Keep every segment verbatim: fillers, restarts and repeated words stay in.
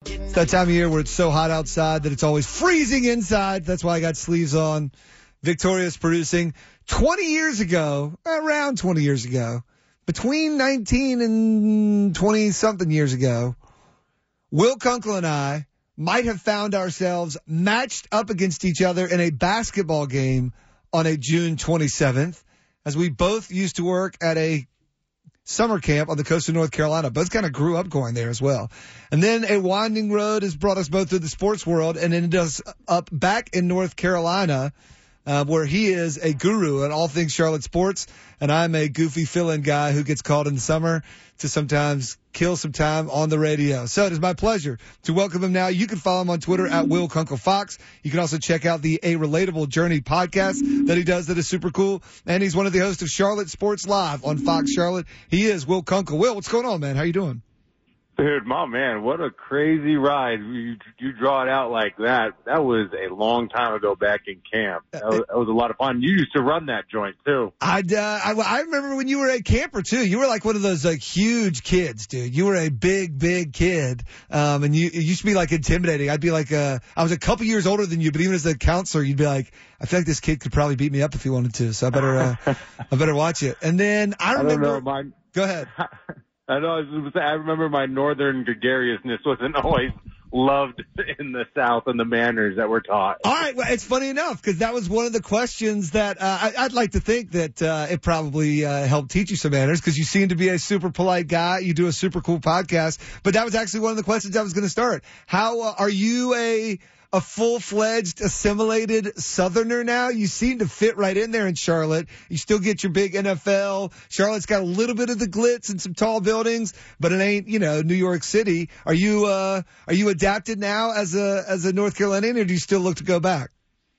It's that time of year where it's so hot outside that it's always freezing inside. That's why I got sleeves on. Victoria's producing. twenty years ago, around twenty years ago, between nineteen and twenty-something years ago, Will Kunkel and I might have found ourselves matched up against each other in a basketball game on a June twenty-seventh, as we both used to work at a summer camp on the coast of North Carolina. Both kind of grew up going there as well. And then a winding road has brought us both through the sports world and ended us up back in North Carolina, uh, where he is a guru in all things Charlotte sports, and I'm a goofy fill-in guy who gets called in the summer to sometimes kill some time on the radio. So it is my pleasure to welcome him now. You can follow him on Twitter at Will Kunkel Fox. You can also check out the A Relatable Journey podcast that he does that is super cool. And he's one of the hosts of Charlotte Sports Live on Fox Charlotte. He is Will Kunkel. Will, what's going on, man? How you doing? Dude, my man, what a crazy ride. You, you draw it out like that. That was a long time ago back in camp. That was, that was a lot of fun. You used to run that joint, too. I'd, uh, I, I remember when you were a camper, too. You were like one of those like huge kids, dude. You were a big, big kid. Um, and you, it used to be like intimidating. I'd be like, uh, I was a couple years older than you, but even as a counselor, you'd be like, I feel like this kid could probably beat me up if he wanted to. So I better, uh, I better watch it. And then I remember. I don't know, my, go ahead. I know. I, was, I remember my northern gregariousness wasn't always loved in the South and the manners that were taught. All right. Well, it's funny enough because that was one of the questions that uh, I, I'd like to think that uh, it probably uh, helped teach you some manners because you seem to be a super polite guy. You do a super cool podcast. But that was actually one of the questions I was going to start. How uh, are you a a full-fledged, assimilated Southerner now? You seem to fit right in there in Charlotte. You still get your big N F L. Charlotte's got a little bit of the glitz and some tall buildings, but it ain't, you know, New York City. Are you, uh, are you adapted now as a, as a North Carolinian, or do you still look to go back?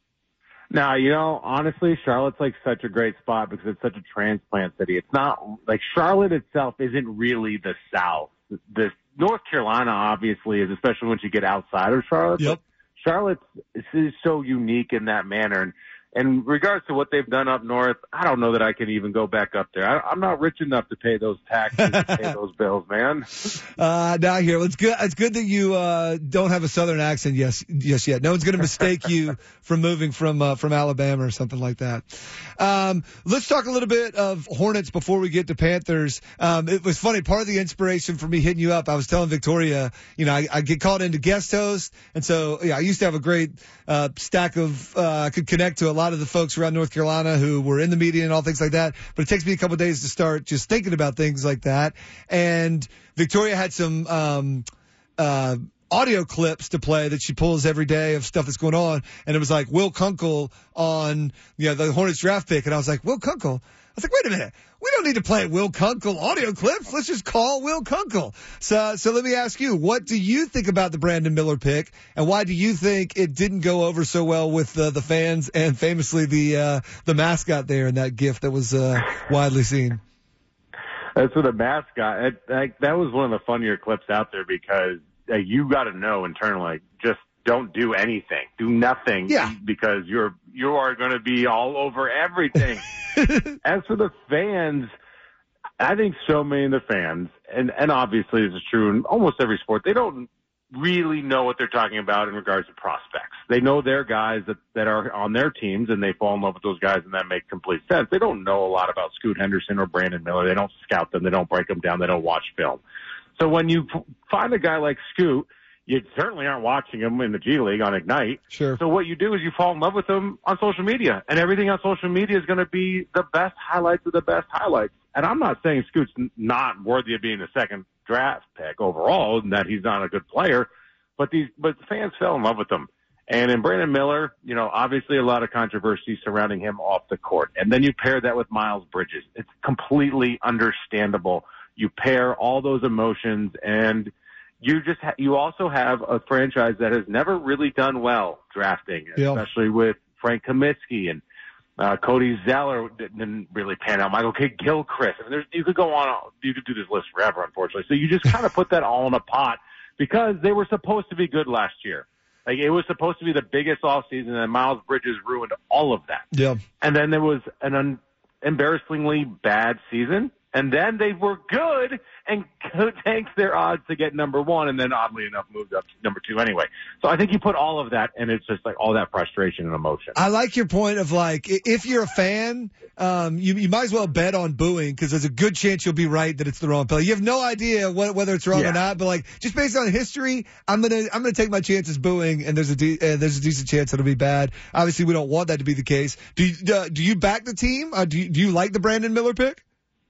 Now, you know, honestly, Charlotte's like such a great spot because it's such a transplant city. It's not like Charlotte itself isn't really the South. The North Carolina obviously is, especially once you get outside of Charlotte. Yep. Charlotte is so unique in that manner. And, and in regards to what they've done up north, I don't know that I can even go back up there. I, I'm not rich enough to pay those taxes, to pay those bills, man. Uh, now here, it's good. It's good that you, uh, don't have a Southern accent. Yes, yes, yet. No one's going to mistake you from moving from, uh, from Alabama or something like that. Um, let's talk a little bit of Hornets before we get to Panthers. Um, it was funny. Part of the inspiration for me hitting you up, I was telling Victoria, you know, I, I get called into guest host. And so, yeah, I used to have a great, uh, stack of, uh, I could connect to a lot of the folks around North Carolina who were in the media and all things like that. But it takes me a couple of days to start just thinking about things like that. And Victoria had some, um, uh, audio clips to play that she pulls every day of stuff that's going on. And it was like Will Kunkel on, you know, the Hornets draft pick. And I was like, Will Kunkel? I was like, wait a minute. We don't need to play Will Kunkel audio clips. Let's just call Will Kunkel. So, so let me ask you, what do you think about the Brandon Miller pick? And why do you think it didn't go over so well with uh, the fans and famously the, uh, the mascot there in that GIF that was, uh, widely seen? That's what a mascot. It, that, that was one of the funnier clips out there because uh, you got to know internally, just don't do anything, do nothing, yeah. because you're you are going to be all over everything. As for the fans, I think so many of the fans, and and obviously this is true in almost every sport, they don't really know what they're talking about in regards to prospects. They know their guys that, that are on their teams, and they fall in love with those guys, and that makes complete sense. They don't know a lot about Scoot Henderson or Brandon Miller. They don't scout them. They don't break them down. They don't watch film. So when you find a guy like Scoot, you certainly aren't watching him in the G League on Ignite. Sure. So what you do is you fall in love with him on social media, and everything on social media is going to be the best highlights of the best highlights. And I'm not saying Scoot's not worthy of being the second draft pick overall and that he's not a good player, but these, but the fans fell in love with him. And in Brandon Miller, you know, obviously a lot of controversy surrounding him off the court. And then you pair that with Miles Bridges. It's completely understandable. You pair all those emotions, and you just ha- you also have a franchise that has never really done well drafting, yeah. especially with Frank Kaminsky and uh, Cody Zeller didn't really pan out. Michael K. Gilchrist. I mean, there's, you could go on. You could do this list forever, unfortunately. So you just kind of put that all in a pot because they were supposed to be good last year. Like, it was supposed to be the biggest offseason, and Miles Bridges ruined all of that. Yeah. And then there was an un- embarrassingly bad season And then they were good and tanked their odds to get number one, and then oddly enough moved up to number two anyway. So I think you put all of that, and it's just like all that frustration and emotion. I like your point of like, if you're a fan, um, you you might as well bet on booing because there's a good chance you'll be right that it's the wrong play. You have no idea what, whether it's wrong yeah. or not, but like just based on history, I'm gonna I'm gonna take my chances booing, and there's a de- uh, there's a decent chance it'll be bad. Obviously, we don't want that to be the case. Do you, uh, do you back the team? Uh, do you, do you like the Brandon Miller pick?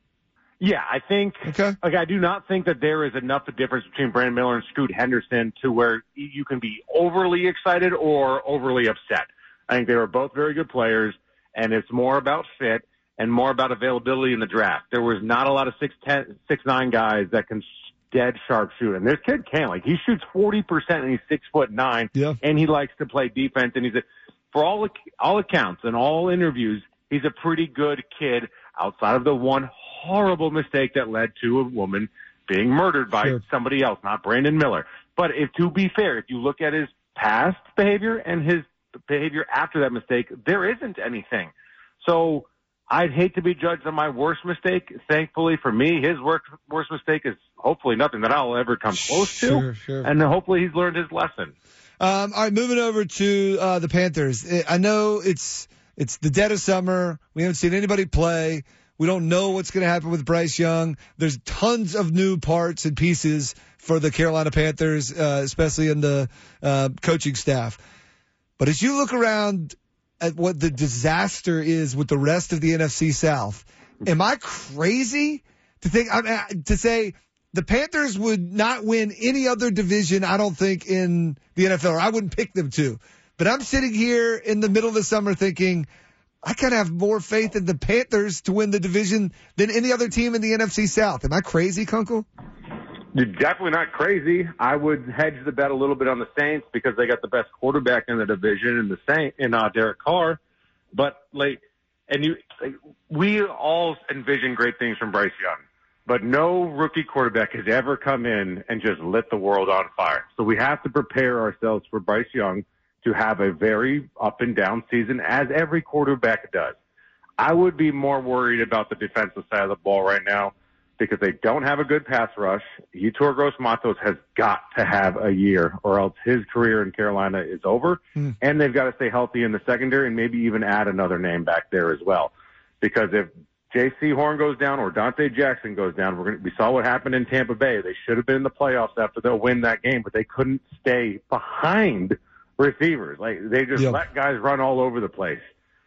Yeah, I think, okay. like, I do not think that there is enough of a difference between Brandon Miller and Scoot Henderson to where you can be overly excited or overly upset. I think they were both very good players, and it's more about fit and more about availability in the draft. There was not a lot of six ten, six nine guys that can dead sharp shoot, and this kid can. Like, he shoots forty percent, and he's six foot nine, yeah. and he likes to play defense, and he's a, for all all accounts and all interviews, he's a pretty good kid outside of the one horrible mistake that led to a woman being murdered by sure. somebody else, not Brandon Miller. But if, to be fair, if you look at his past behavior and his behavior after that mistake, there isn't anything. So I'd hate to be judged on my worst mistake. Thankfully for me, his worst, worst mistake is hopefully nothing that I'll ever come close sure, to. Sure. And hopefully he's learned his lesson. Um, all right, moving over to uh, the Panthers. I know it's it's the dead of summer. We haven't seen anybody play. We don't know what's going to happen with Bryce Young. There's tons of new parts and pieces for the Carolina Panthers, uh, especially in the uh, coaching staff. But as you look around at what the disaster is with the rest of the N F C South, am I crazy to think I mean, to say the Panthers would not win any other division? I don't think in the N F L, or I wouldn't pick them to. But I'm sitting here in the middle of the summer thinking, I kind of have more faith in the Panthers to win the division than any other team in the N F C South. Am I crazy, Kunkel? You're definitely not crazy. I would hedge the bet a little bit on the Saints because they got the best quarterback in the division in the Saint in uh, Derek Carr. But like, and you, like, we all envision great things from Bryce Young, but no rookie quarterback has ever come in and just lit the world on fire. So we have to prepare ourselves for Bryce Young to have a very up and down season, as every quarterback does. I would be more worried about the defensive side of the ball right now because they don't have a good pass rush. Yetur Gross-Matos has got to have a year or else his career in Carolina is over. Hmm. And they've got to stay healthy in the secondary and maybe even add another name back there as well. Because if J C Horn goes down or Dante Jackson goes down, we're gonna, we saw what happened in Tampa Bay. They should have been in the playoffs after they'll win that game, but they couldn't stay behind receivers. Like, they just yep. let guys run all over the place.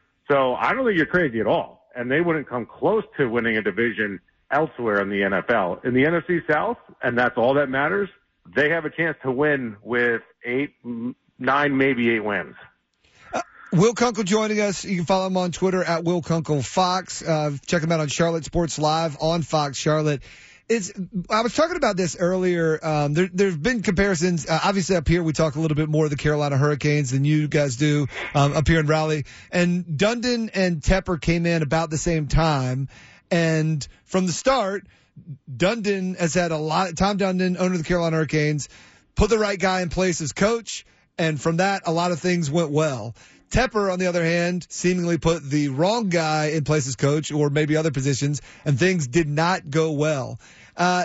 So I don't think you're crazy at all. And they wouldn't come close to winning a division elsewhere in the N F L. In the N F C South, and that's all that matters, they have a chance to win with eight, nine, maybe eight wins. Uh, Will Kunkel joining us. You can follow him on Twitter at Will Kunkel Fox. Uh, check him out on Charlotte Sports Live on Fox Charlotte. It's, I was talking about this earlier. Um, there, there's been comparisons. Uh, obviously, up here we talk a little bit more of the Carolina Hurricanes than you guys do um, up here in Raleigh. And Dundon and Tepper came in about the same time. And from the start, Dundon has had a lot. Tom Dundon, owner of the Carolina Hurricanes, put the right guy in place as coach. And from that, a lot of things went well. Tepper, on the other hand, seemingly put the wrong guy in place as coach or maybe other positions, and things did not go well. Uh,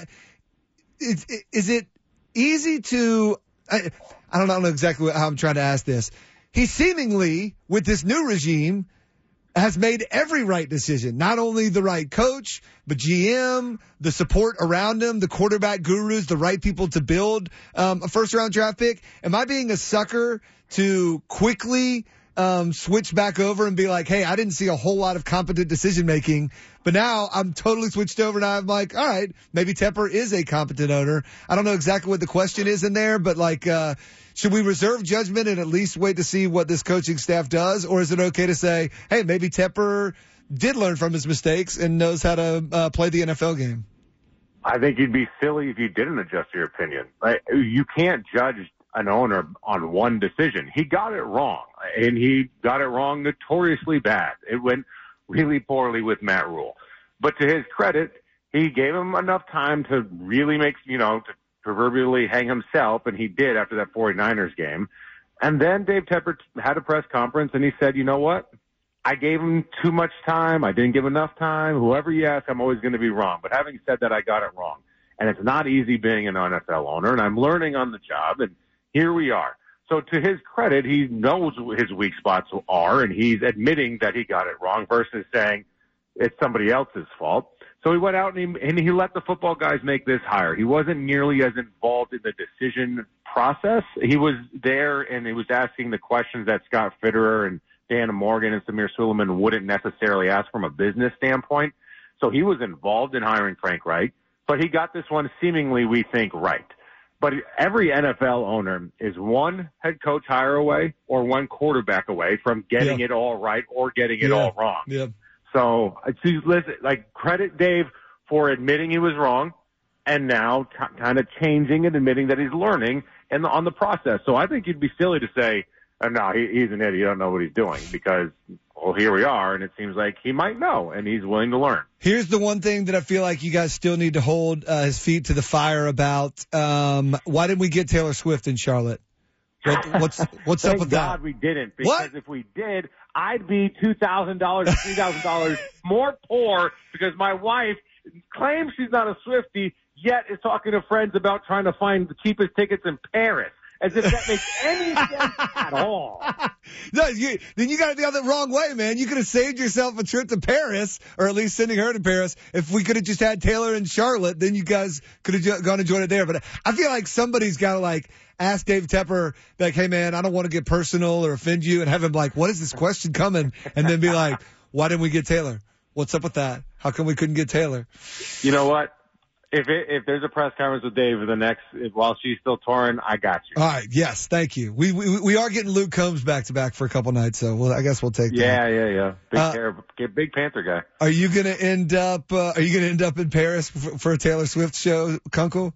is, is it easy to I, I don't know exactly how I'm trying to ask this. He seemingly, with this new regime, has made every right decision. Not only the right coach, but G M, the support around him, the quarterback gurus, the right people to build um, a first-round draft pick. Am I being a sucker to quickly um, switch back over and be like, hey, I didn't see a whole lot of competent decision-making, but now I'm totally switched over and I'm like, all right, maybe Tepper is a competent owner. I don't know exactly what the question is in there, but like, uh, should we reserve judgment and at least wait to see what this coaching staff does? Or is it okay to say, hey, maybe Tepper did learn from his mistakes and knows how to uh, play the N F L game? I think you'd be silly if you didn't adjust your opinion. Like, you can't judge an owner on one decision. He got it wrong, and he got it wrong notoriously bad. It went really poorly with Matt Rule. But to his credit, he gave him enough time to really make, you know, to proverbially hang himself, and he did after that 49ers game. And then Dave Tepper had a press conference, and he said, you know what? I gave him too much time. I didn't give enough time. Whoever you ask, I'm always going to be wrong. But having said that, I got it wrong. And it's not easy being an N F L owner, and I'm learning on the job, and here we are. So to his credit, he knows what his weak spots are, and he's admitting that he got it wrong versus saying it's somebody else's fault. So he went out and he, and he let the football guys make this hire. He wasn't nearly as involved in the decision process. He was there, and he was asking the questions that Scott Fitterer and Dan Morgan and Samir Suleiman wouldn't necessarily ask from a business standpoint. So he was involved in hiring Frank Reich. But he got this one seemingly, we think, right. But every N F L owner is one head coach hire away or one quarterback away from getting yeah. it all right or getting it yeah. all wrong. Yeah. So, listen, like, credit Dave for admitting he was wrong and now t- kind of changing and admitting that he's learning and on the process. So I think you'd be silly to say, oh, no, he, he's an idiot. You don't know what he's doing because, well, here we are, and it seems like he might know, and he's willing to learn. Here's the one thing that I feel like you guys still need to hold uh, his feet to the fire about. Um, why didn't we get Taylor Swift in Charlotte? What, what's what's Thank up with God that? we didn't, because What? if we did, I'd be two thousand dollars, three thousand dollars more poor because my wife claims she's not a Swiftie, yet is talking to friends about trying to find the cheapest tickets in Paris. As if that makes any sense at all. No, you, then you got it the other wrong way, man. You could have saved yourself a trip to Paris, or at least sending her to Paris. If we could have just had Taylor in Charlotte, then you guys could have jo- gone and joined it there. But I feel like somebody's got to, like, ask Dave Tepper, like, hey, man, I don't want to get personal or offend you, and have him like, what is this question coming? And then be like, why didn't we get Taylor? What's up with that? How come we couldn't get Taylor? You know what? If it, if there's a press conference with Dave the next if, while she's still touring, I got you. All right. Yes. Thank you. We we we are getting Luke Combs back to back for a couple nights, so well, I guess we'll take that. Yeah, yeah, yeah. Big, Uh, Ter- big Panther guy. Are you gonna end up? Uh, are you gonna end up in Paris for, for a Taylor Swift show, Kunkel?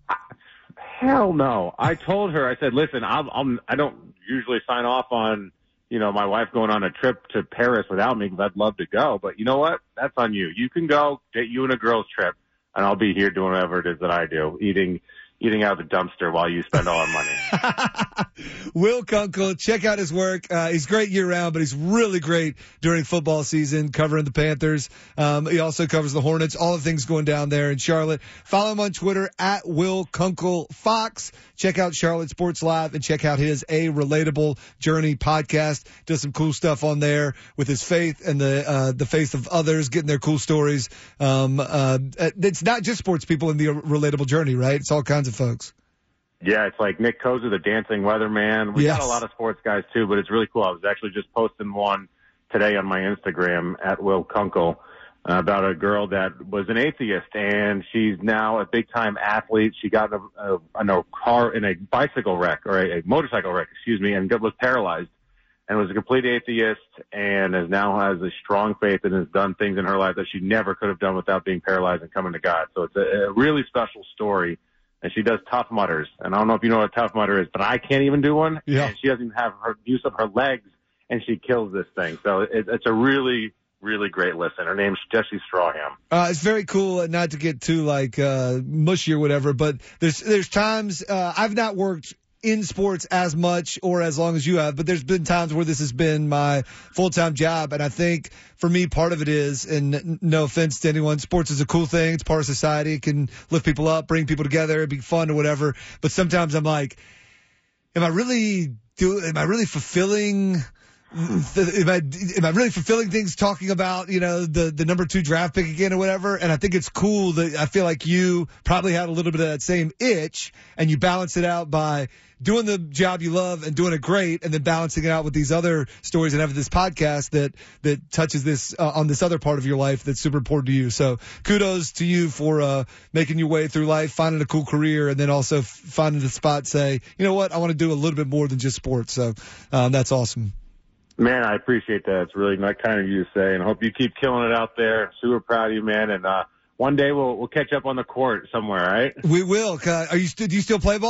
Hell no. I told her. I said, listen, I'm, I'm I don't usually sign off on you know my wife going on a trip to Paris without me because I'd love to go, but you know what? That's on you. You can go. Get you and a girl's trip. And I'll be here doing whatever it is that I do, eating eating out of the dumpster while you spend all our money. Will Kunkel, check out his work. Uh, he's great year-round, but he's really great during football season, covering the Panthers. Um, he also covers the Hornets, all the things going down there in Charlotte. Follow him on Twitter, at Will Kunkel Fox. Check out Charlotte Sports Live and check out his A Relatable Journey podcast. Does some cool stuff on there with his faith and the uh, the faith of others, getting their cool stories. Um, uh, it's not just sports people in the Relatable Journey, right? It's all kinds of folks. Yeah, it's like Nick Koza, the dancing weatherman. We Yes. got a lot of sports guys too, but it's really cool. I was actually just posting one today on my Instagram at Will Kunkel uh, about a girl that was an atheist, and she's now a big time athlete. She got in a, a, in a car in a bicycle wreck or a, a motorcycle wreck, excuse me, and was paralyzed. And was a complete atheist, and is now has a strong faith and has done things in her life that she never could have done without being paralyzed and coming to God. So it's a, a really special story. And she does Tough Mudders. And I don't know if you know what a Tough Mudder is, but I can't even do one. Yeah. And she doesn't even have her use of her legs, and she kills this thing. So it, it's a really, really great listen. Her name's Jessie Strawham. Uh, it's very cool, not to get too like uh, mushy or whatever, but there's there's times uh, I've not worked in sports as much or as long as you have, but there's been times where this has been my full-time job, and I think for me part of it is, and no offense to anyone, sports is a cool thing. It's part of society. It can lift people up, bring people together, it'd be fun or whatever, but sometimes I'm like, am I really do? Am I really fulfilling? Am I, am I really fulfilling things talking about, you know, the, the number two draft pick again or whatever? And I think it's cool that I feel like you probably had a little bit of that same itch, and you balance it out by doing the job you love and doing it great, and then balancing it out with these other stories and having this podcast that, that touches this uh, on this other part of your life that's super important to you. So kudos to you for uh, making your way through life, finding a cool career, and then also f- finding the spot, say, you know what, I want to do a little bit more than just sports. So um, that's awesome. Man, I appreciate that. It's really not kind of you to say, and I hope you keep killing it out there. Super proud of you, man. And uh, one day we'll we'll catch up on the court somewhere, right? We will. Uh, Are you st- do you still play ball?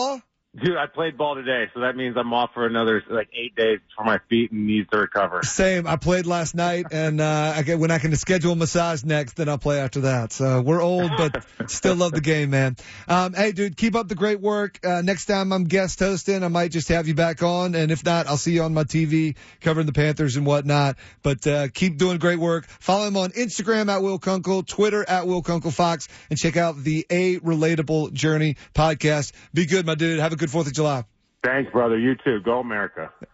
Dude, I played ball today, so that means I'm off for another like eight days for my feet and knees to recover. Same. I played last night, and uh, I get, when I can schedule a massage next, then I'll play after that. So we're old, but still love the game, man. Um, hey, dude, keep up the great work. Uh, next time I'm guest hosting, I might just have you back on, and if not, I'll see you on my T V covering the Panthers and whatnot. But uh, keep doing great work. Follow him on Instagram at Will Kunkel, Twitter at Will Kunkel Fox, and check out the A Relatable Journey podcast. Be good, my dude. Have a good fourth of July. Thanks, brother. You too. Go America.